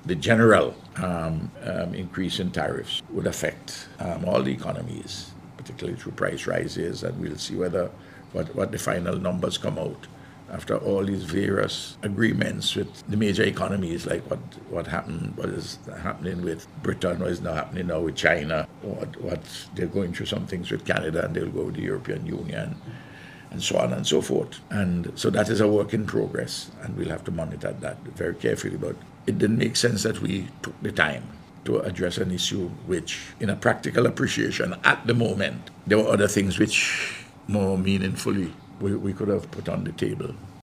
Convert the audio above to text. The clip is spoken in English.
the general increase in tariffs would affect all the economies, particularly through price rises, and we'll see what the final numbers come out after all these various agreements with the major economies, like what is happening with Britain, what is now happening now with China, what they're going through some things with Canada, and they'll go with the European Union, and so on and so forth. And so that is a work in progress, and we'll have to monitor that very carefully. But it didn't make sense that we took the time to address an issue which, in a practical appreciation at the moment, there were other things which more meaningfully we could have put on the table.